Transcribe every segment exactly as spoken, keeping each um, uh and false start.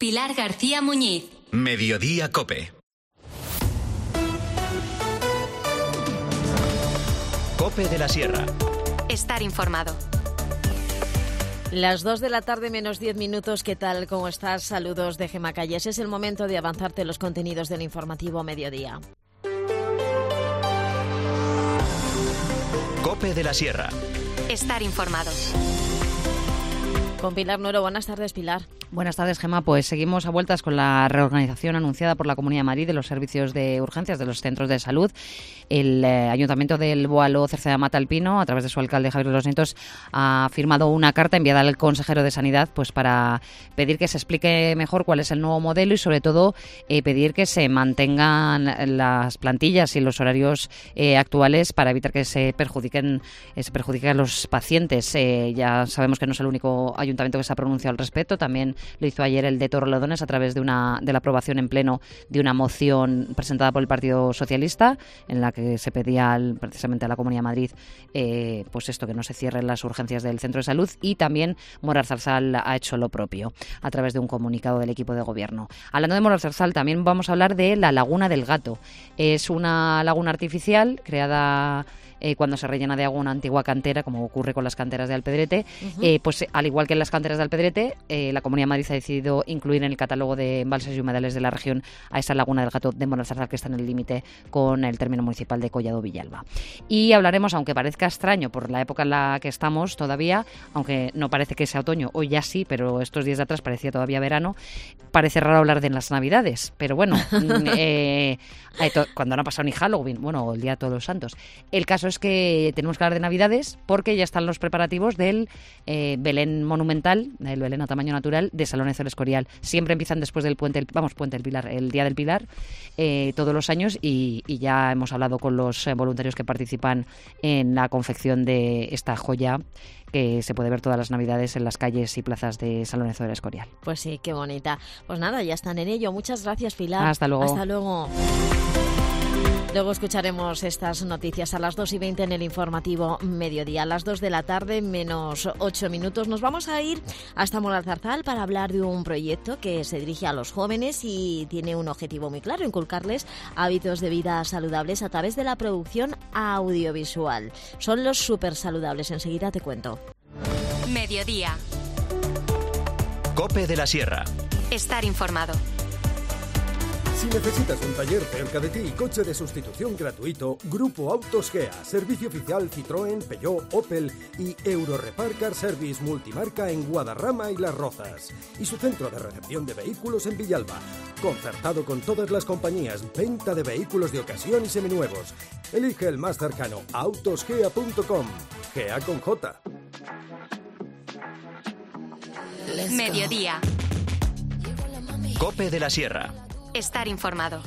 Pilar García Muñiz. Mediodía COPE. COPE de la Sierra. Estar informado. Las dos de la tarde menos diez minutos. ¿Qué tal? ¿Cómo estás? Saludos de Gemma Calles. Es el momento de avanzarte los contenidos del informativo Mediodía. COPE de la Sierra. Estar informado. Con Pilar Nuero. Buenas tardes, Pilar. Buenas tardes, Gemma. Pues seguimos a vueltas con la reorganización anunciada por la Comunidad de Madrid de los servicios de urgencias de los centros de salud. El eh, Ayuntamiento del Boaló, Cerceda Mata Alpino, a través de su alcalde Javier de los Nietos, ha firmado una carta enviada al consejero de Sanidad pues para pedir que se explique mejor cuál es el nuevo modelo y, sobre todo, eh, pedir que se mantengan las plantillas y los horarios eh, actuales para evitar que se perjudiquen, eh, se perjudiquen a los pacientes. Eh, ya sabemos que no es el único ayuntamiento que se ha pronunciado al respecto. También lo hizo ayer el de Torrelodones a través de una de la aprobación en pleno de una moción presentada por el Partido Socialista, en la que se pedía al, precisamente a la Comunidad de Madrid eh, pues esto, que no se cierren las urgencias del centro de salud. Y también Morar Zarzal ha hecho lo propio a través de un comunicado del equipo de gobierno. Hablando de Morar Zarzal, también vamos a hablar de la Laguna del Gato. Es una laguna artificial creada Eh, cuando se rellena de agua una antigua cantera, como ocurre con las canteras de Alpedrete. Uh-huh. eh, pues eh, al igual que en las canteras de Alpedrete, eh, la Comunidad de Madrid ha decidido incluir en el catálogo de embalses y humedales de la región a esa Laguna del Gato de Morar Zarzal, que está en el límite con el término municipal de Collado Villalba. Y hablaremos, aunque parezca extraño por la época en la que estamos todavía, aunque no parece que sea otoño, hoy ya sí, pero estos días de atrás parecía todavía verano, parece raro hablar de las Navidades, pero bueno, eh, cuando no ha pasado ni Halloween, bueno, el Día de Todos los Santos. El caso es que tenemos que hablar de Navidades porque ya están los preparativos del eh, Belén monumental, el Belén a tamaño natural de Salones del Escorial. Siempre empiezan después del puente, vamos, puente del Pilar, el Día del Pilar, eh, todos los años, y, y ya hemos hablado con los eh, voluntarios que participan en la confección de esta joya que se puede ver todas las Navidades en las calles y plazas de Salones del Escorial. Pues sí, qué bonita. Pues nada, ya están en ello. Muchas gracias, Pilar. Hasta luego. Hasta luego. Luego escucharemos estas noticias a las dos y veinte en el informativo Mediodía. A las dos de la tarde, menos ocho minutos, nos vamos a ir hasta Morar Zarzal para hablar de un proyecto que se dirige a los jóvenes y tiene un objetivo muy claro: inculcarles hábitos de vida saludables a través de la producción audiovisual. Son los súper saludables. Enseguida te cuento. Mediodía. COPE de la Sierra. Estar informado. Si necesitas un taller cerca de ti y coche de sustitución gratuito, Grupo Autos Gea, servicio oficial Citroën, Peugeot, Opel y Eurorepar Car Service multimarca en Guadarrama y Las Rozas. Y su centro de recepción de vehículos en Villalba. Concertado con todas las compañías, venta de vehículos de ocasión y seminuevos. Elige el más cercano, autosgea punto com. Gea con J. Mediodía. COPE de la Sierra. Estar informado.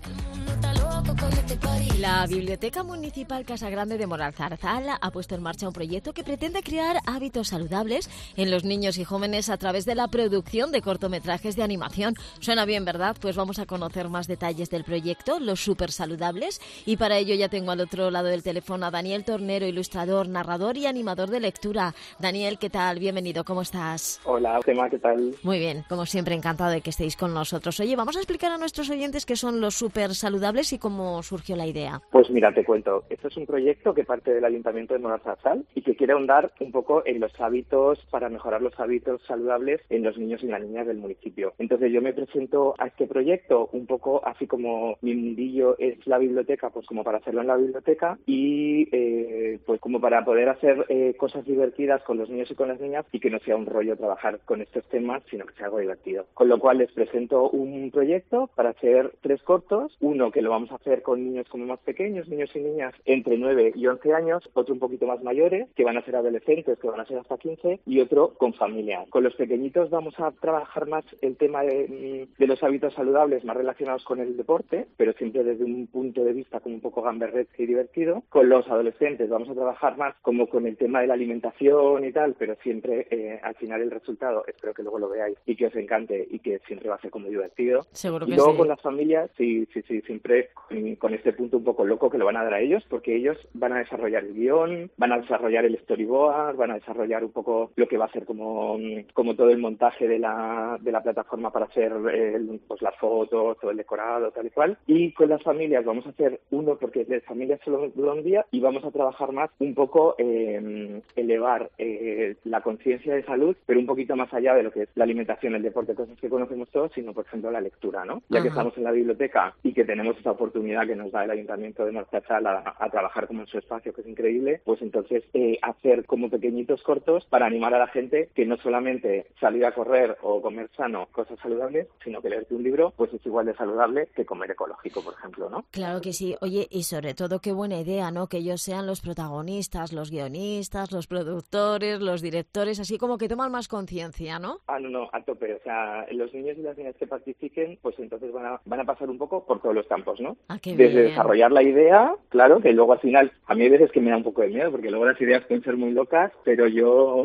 La Biblioteca Municipal Casa Grande de Morar Zarzal ha puesto en marcha un proyecto que pretende crear hábitos saludables en los niños y jóvenes a través de la producción de cortometrajes de animación. Suena bien, ¿verdad? Pues vamos a conocer más detalles del proyecto, los súper saludables, y para ello ya tengo al otro lado del teléfono a Daniel Tornero, ilustrador, narrador y animador de lectura. Daniel, ¿qué tal? Bienvenido, ¿cómo estás? Hola, Gemma, ¿qué tal? Muy bien, como siempre, encantado de que estéis con nosotros. Oye, vamos a explicar a nuestros oyentes qué son los súper saludables y cómo surgió la idea. Pues mira, te cuento. Esto es un proyecto que parte del Ayuntamiento de Morar Zarzal y que quiere ahondar un poco en los hábitos, para mejorar los hábitos saludables en los niños y las niñas del municipio. Entonces yo me presento a este proyecto un poco así como mi mundillo es la biblioteca, pues como para hacerlo en la biblioteca y eh, pues como para poder hacer eh, cosas divertidas con los niños y con las niñas y que no sea un rollo trabajar con estos temas, sino que sea algo divertido. Con lo cual les presento un proyecto para hacer tres cortos, uno que lo vamos a hacer con niños como más pequeños, niños y niñas entre nueve y once años, otro un poquito más mayores, que van a ser adolescentes, que van a ser hasta quince, y otro con familias. Con los pequeñitos vamos a trabajar más el tema de, de los hábitos saludables, más relacionados con el deporte, pero siempre desde un punto de vista como un poco gamberresco y divertido. Con los adolescentes vamos a trabajar más como con el tema de la alimentación y tal, pero siempre eh, al final el resultado, espero que luego lo veáis y que os encante y que siempre va a ser como divertido. Seguro y que luego sí. Con las familias, sí, sí, sí, siempre con con, con este punto un poco loco que lo van a dar a ellos, porque ellos van a desarrollar el guión, van a desarrollar el storyboard, van a desarrollar un poco lo que va a ser como, como todo el montaje de la, de la plataforma para hacer el, pues las fotos, todo el decorado, tal y cual. Y con las familias vamos a hacer uno, porque de familias solo dura un día, y vamos a trabajar más un poco eh, elevar eh, la conciencia de salud, pero un poquito más allá de lo que es la alimentación, el deporte, cosas que conocemos todos, sino por ejemplo la lectura, ¿no? Ya Ajá. que estamos en la biblioteca y que tenemos esa oportunidad que nos da el Ayuntamiento de Morazárzal a, a trabajar como en su espacio, que es increíble, pues entonces eh, hacer como pequeñitos cortos para animar a la gente que no solamente salir a correr o comer sano, cosas saludables, sino que leerte un libro pues es igual de saludable que comer ecológico, por ejemplo, ¿no? Claro que sí. Oye, y sobre todo qué buena idea, ¿no? Que ellos sean los protagonistas, los guionistas, los productores, los directores, así como que toman más conciencia, ¿no? Ah, no, no, a tope. O sea, los niños y las niñas que participen, pues entonces van a, van a pasar un poco por todos los campos, ¿no? Ah, qué Desde bien. Desarrollar la idea, claro, que luego al final, a mí hay veces que me da un poco de miedo, porque luego las ideas pueden ser muy locas, pero yo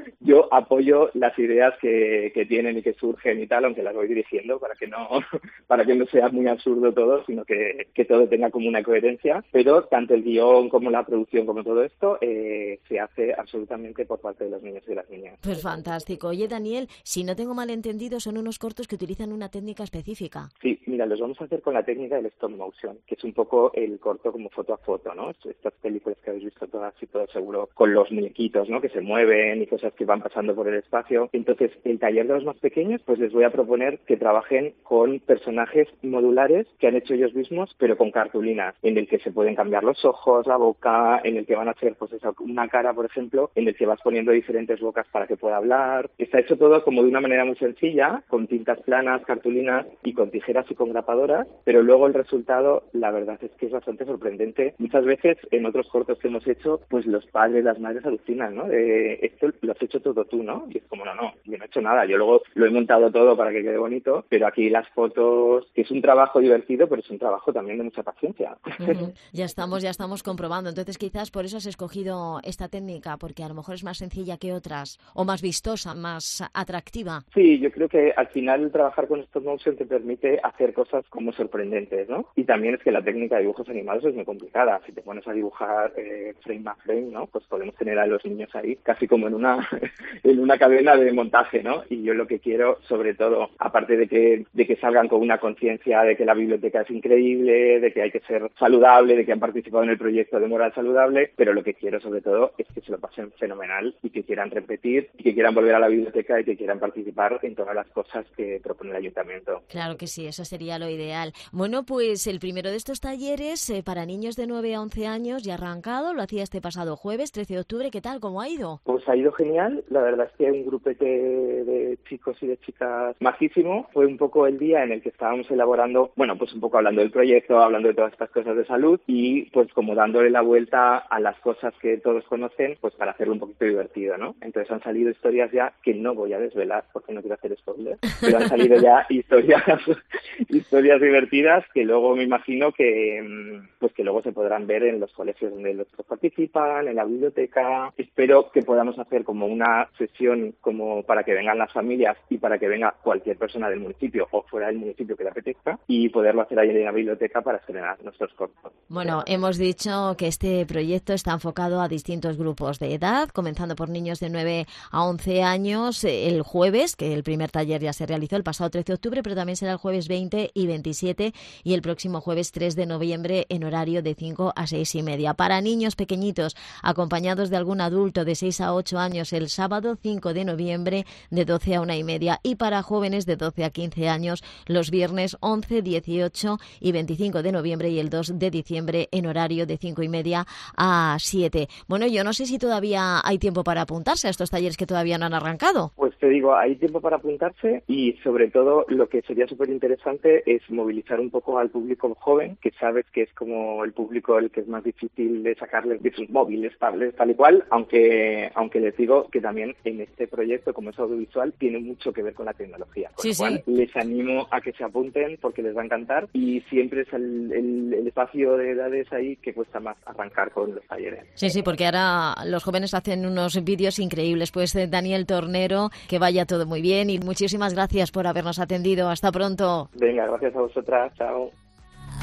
yo apoyo las ideas que, que tienen y que surgen y tal, aunque las voy dirigiendo para que no para que no sea muy absurdo todo, sino que, que todo tenga como una coherencia, pero tanto el guión como la producción como todo esto eh, se hace absolutamente por parte de los niños y de las niñas. Pues fantástico. Oye, Daniel, si no tengo mal entendido, son unos cortos que utilizan una técnica específica. Sí, mira, los vamos a hacer con la técnica del stop motion, que es un poco el corto como foto a foto, ¿no? Estas películas que habéis visto todas y todos seguro, con los muñequitos, ¿no? Que se mueven y cosas que van pasando por el espacio. Entonces, el taller de los más pequeños, pues les voy a proponer que trabajen con personajes modulares que han hecho ellos mismos, pero con cartulinas, en el que se pueden cambiar los ojos, la boca, en el que van a hacer, pues esa, una cara, por ejemplo, en el que vas poniendo diferentes bocas para que pueda hablar. Está hecho todo como de una manera muy sencilla, con tintas planas, cartulinas y con tijeras y con grapadoras, pero luego el resultado, la verdad es que es bastante sorprendente. Muchas veces, en otros cortos que hemos hecho, pues los padres, las madres alucinan, ¿no? De, esto lo has hecho todo tú, ¿no? Y es como, no, no, yo no he hecho nada, yo luego lo he montado todo para que quede bonito, pero aquí las fotos, que es un trabajo divertido, pero es un trabajo también de mucha paciencia. Uh-huh. Ya estamos, ya estamos comprobando. Entonces quizás por eso has escogido esta técnica, porque a lo mejor es más sencilla que otras, o más vistosa, más atractiva. Sí, yo creo que al final trabajar con stop motion te permite hacer cosas como sorprendentes, ¿no? Y también es que la técnica de dibujos animados es muy complicada. Si te pones a dibujar eh, frame a frame, ¿no? Pues podemos tener a los niños ahí casi como en una en una cadena de montaje, ¿no? Y yo lo que quiero, sobre todo, aparte de que de que salgan con una conciencia de que la biblioteca es increíble, de que hay que ser saludable, de que han participado en el proyecto de Moral Saludable, pero lo que quiero, sobre todo, es que se lo pasen fenomenal y que quieran repetir y que quieran volver a la biblioteca y que quieran participar en todas las cosas que propone el Ayuntamiento. Claro que sí, eso sería lo ideal. Bueno, pues el primero de estos talleres eh, para niños de nueve a once años ya ha arrancado, lo hacía este pasado jueves, trece de octubre. ¿Qué tal? ¿Cómo ha ido? Pues ha ido genial. La verdad es que hay un grupete de chicos y de chicas majísimo. Fue un poco el día en el que estábamos elaborando, bueno, pues un poco hablando del proyecto, hablando de todas estas cosas de salud y pues como dándole la vuelta a las cosas que todos conocen, pues para hacerlo un poquito divertido, ¿no? Entonces han salido historias ya que no voy a desvelar porque no quiero hacer spoilers, pero han salido ya historias historias divertidas que luego me imagino que pues que luego se podrán ver en los colegios donde los chicos participan, en la biblioteca. Espero que podamos hacer como una sesión como para que vengan las familias y para que venga cualquier persona del municipio o fuera del municipio que le apetezca y poderlo hacer ahí en la biblioteca para estrenar nuestros cortos. Bueno, hemos dicho que este proyecto está enfocado a distintos grupos de edad, comenzando por niños de nueve a once años el jueves, que el primer taller ya se realizó el pasado trece de octubre, pero también será el jueves veinte y veintisiete y el próximo jueves tres de noviembre en horario de cinco a seis y media. Para niños pequeñitos, acompañados de algún adulto de seis a ocho años el sábado cinco de noviembre de doce a una y media y para jóvenes de doce a quince años los viernes once, dieciocho y veinticinco de noviembre y el dos de diciembre en horario de cinco y media a siete. Bueno, yo no sé si todavía hay tiempo para apuntarse a estos talleres que todavía no han arrancado. Pues te digo, hay tiempo para apuntarse y sobre todo lo que sería súper interesante es movilizar un poco al público joven, que sabes que es como el público el que es más difícil de sacarles de sus móviles, tablets, tal y cual, aunque aunque les digo que también en este proyecto, como es audiovisual, tiene mucho que ver con la tecnología. Con sí, lo cual, sí. Les animo a que se apunten porque les va a encantar y siempre es el, el, el espacio de edades ahí que cuesta más arrancar con los talleres. Sí, sí, porque ahora los jóvenes hacen unos vídeos increíbles. Pues Daniel Tornero, que vaya todo muy bien y muchísimas gracias por habernos atendido. Hasta pronto. Venga, gracias a vosotras. Chao.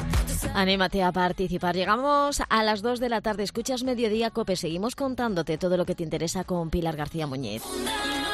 Anímate a participar. Llegamos a las dos de la tarde. Escuchas Mediodía Cope. Seguimos contándote todo lo que te interesa con Pilar García Muñiz.